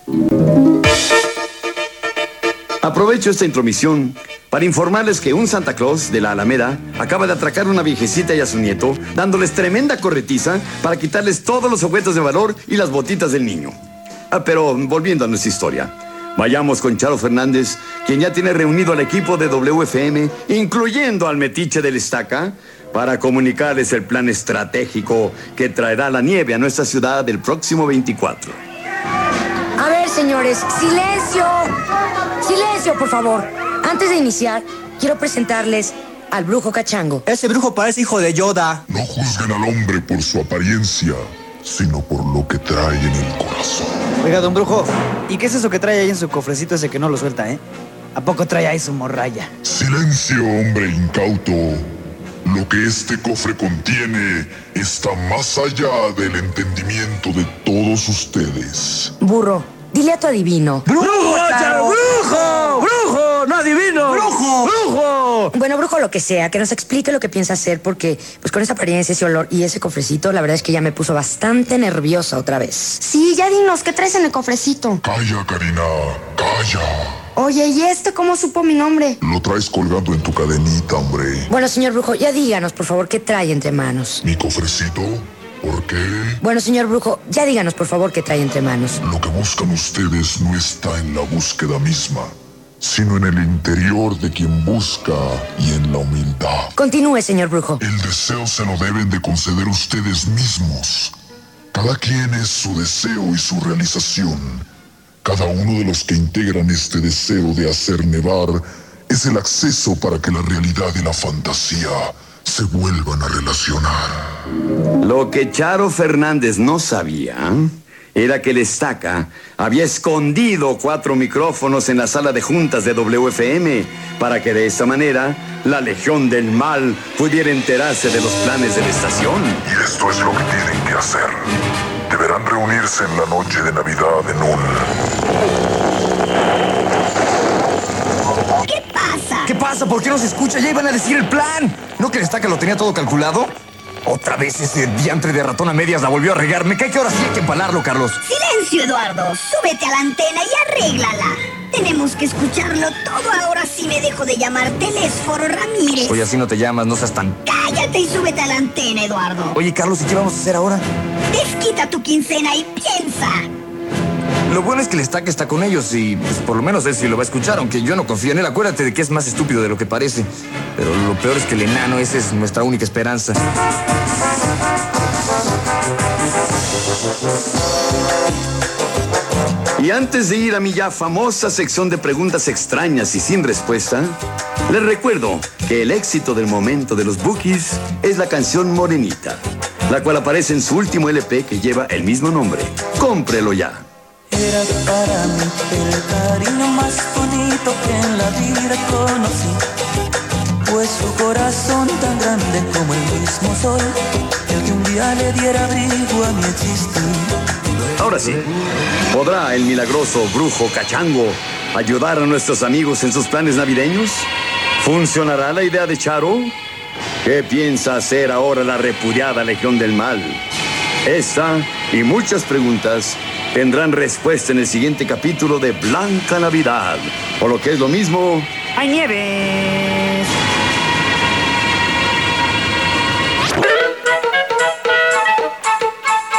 Aprovecho esta intromisión para informarles que un Santa Claus de la Alameda acaba de atracar a una viejecita y a su nieto, dándoles tremenda corretiza para quitarles todos los objetos de valor y las botitas del niño. Pero volviendo a nuestra historia, vayamos con Charo Fernández, quien ya tiene reunido al equipo de WFM, incluyendo al metiche del Estaca, para comunicarles el plan estratégico que traerá la nieve a nuestra ciudad el próximo 24. A ver, señores, silencio. Silencio, por favor. Antes de iniciar, quiero presentarles al brujo Cachango. Ese brujo parece hijo de Yoda. No juzguen al hombre por su apariencia, sino por lo que trae en el corazón. Oiga, don brujo, ¿y qué es eso que trae ahí en su cofrecito ese que no lo suelta, ¿A poco trae ahí su morralla? Silencio, hombre incauto. Lo que este cofre contiene está más allá del entendimiento de todos ustedes. Burro, dile a tu adivino. ¡Brujo! ¡Brujo! ¡Brujo! ¡No adivino! ¡Brujo! ¡Brujo! Bueno, brujo, lo que sea, que nos explique lo que piensa hacer, porque pues con esa apariencia, ese olor y ese cofrecito, la verdad es que ya me puso bastante nerviosa otra vez. Sí, ya dinos, ¿qué traes en el cofrecito? Calla, Karina, calla. Oye, ¿y cómo supo mi nombre? Lo traes colgando en tu cadenita, hombre. Bueno, señor brujo, ya díganos, por favor, qué trae entre manos. ¿Mi cofrecito? ¿Por qué? Bueno, señor brujo, ya díganos, por favor, qué trae entre manos. Lo que buscan ustedes no está en la búsqueda misma, sino en el interior de quien busca y en la humildad. Continúe, señor brujo. El deseo se lo deben de conceder ustedes mismos. Cada quien es su deseo y su realización. Cada uno de los que integran este deseo de hacer nevar es el acceso para que la realidad y la fantasía se vuelvan a relacionar. Lo que Charo Fernández no sabía era que el Estaca había escondido 4 micrófonos en la sala de juntas de WFM para que de esa manera la Legión del Mal pudiera enterarse de los planes de la estación. Y esto es lo que tienen que hacer. Deberán reunirse en la noche de Navidad en un... ¿Qué pasa? ¿Qué pasa? ¿Por qué no se escucha? Ya iban a decir el plan. ¿No que el Estaca lo tenía todo calculado? Otra vez ese diantre de ratón a medias la volvió a regar. Me cae que ahora sí hay que empalarlo, Carlos. Silencio, Eduardo. Súbete a la antena y arréglala. Tenemos que escucharlo todo. Ahora sí me dejo de llamar Telésforo Ramírez. Oye, así no te llamas, no seas tan... Cállate y súbete a la antena, Eduardo. Oye, Carlos, ¿y qué vamos a hacer ahora? Desquita tu quincena y piensa. Lo bueno es que el Estaca está con ellos y pues, por lo menos él sí lo va a escuchar, aunque yo no confío en él. Acuérdate de que es más estúpido de lo que parece. Pero lo peor es que el enano, esa es nuestra única esperanza. Y antes de ir a mi ya famosa sección de preguntas extrañas y sin respuesta, les recuerdo que el éxito del momento de los Bookies es la canción Morenita, la cual aparece en su último LP que lleva el mismo nombre. ¡Cómprelo ya! Era para mí el cariño más bonito que en la vida conocí, pues su corazón tan grande como el mismo sol, el que un día le diera abrigo a mi existir. Ahora sí, ¿podrá el milagroso brujo Cachango ayudar a nuestros amigos en sus planes navideños? ¿Funcionará la idea de Charo? ¿Qué piensa hacer ahora la repudiada Legión del Mal? Esta y muchas preguntas tendrán respuesta en el siguiente capítulo de Blanca Navidad. O lo que es lo mismo... ¡Hay nieves!